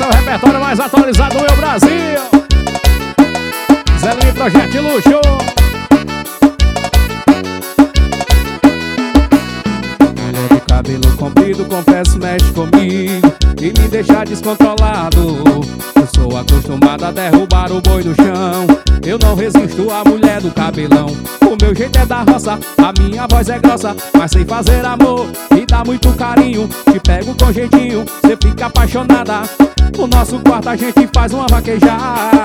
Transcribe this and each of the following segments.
Esse é o repertório mais atualizado do meu Brasil. Zé Luiz Projeto de Luxo. Mulher de cabelo comprido, confesso, mexe comigo e me deixa descontrolado. Eu sou acostumado a derrubar o boi no chão. Eu não resisto à mulher do cabelão. O meu jeito é da roça, a minha voz é grossa, mas sem fazer amor, me dá muito carinho. Te pego com jeitinho, cê fica apaixonada. No nosso quarto a gente faz uma vaquejada.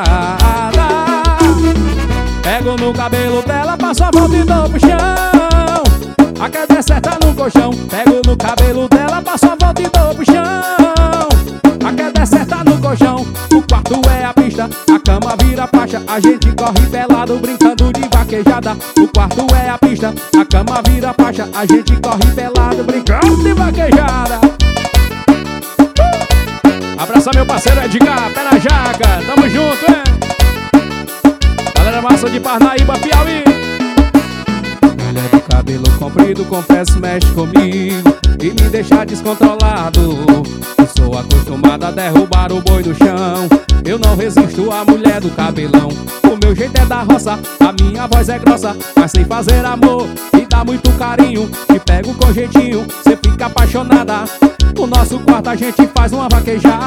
Pego no cabelo dela, passo a volta e dou pro chão. A queda é certa no colchão. Pego no cabelo dela, passo a volta e dou pro chão. A queda é certa no colchão. O quarto é a pista, a cama vira faixa. A gente corre pelado, brincando de vaquejada. O quarto é a pista, a cama vira faixa. A gente corre pelado, brincando de vaquejada. Abraça meu parceiro Edgar, pé na jaca. Tamo junto, hein? Galera massa de Parnaíba, Piauí. Mulher de cabelo comprido, confesso, mexe comigo e me deixa descontrolado. Eu sou acostumado a derrubar o boi no chão. Eu não resisto à mulher do cabelão. O meu jeito é da roça, a minha voz é grossa, mas sem fazer amor, me dá muito carinho. Te pego com jeitinho, cê fica apaixonada. No nosso quarto a gente faz uma vaquejada.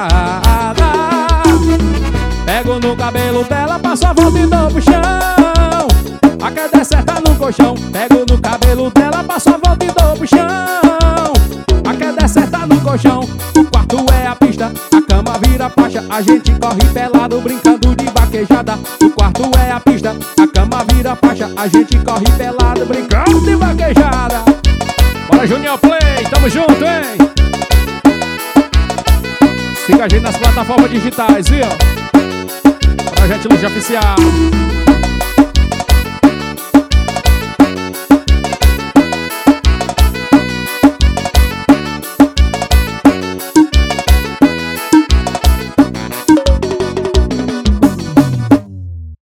Pego no cabelo dela, passo a volta e dou pro chão. A queda é certa no colchão. Pego no cabelo dela, passo a volta e dou pro chão. A queda é certa no colchão. O quarto é a pista, a cama vira faixa. A gente corre pelado, brincando de vaquejada. O quarto é a pista, a cama vira faixa. A gente corre pelado, brincando de vaquejada. Bora Junior Play, tamo junto, hein? Siga a gente nas plataformas digitais, viu? Projeto Luxo Oficial.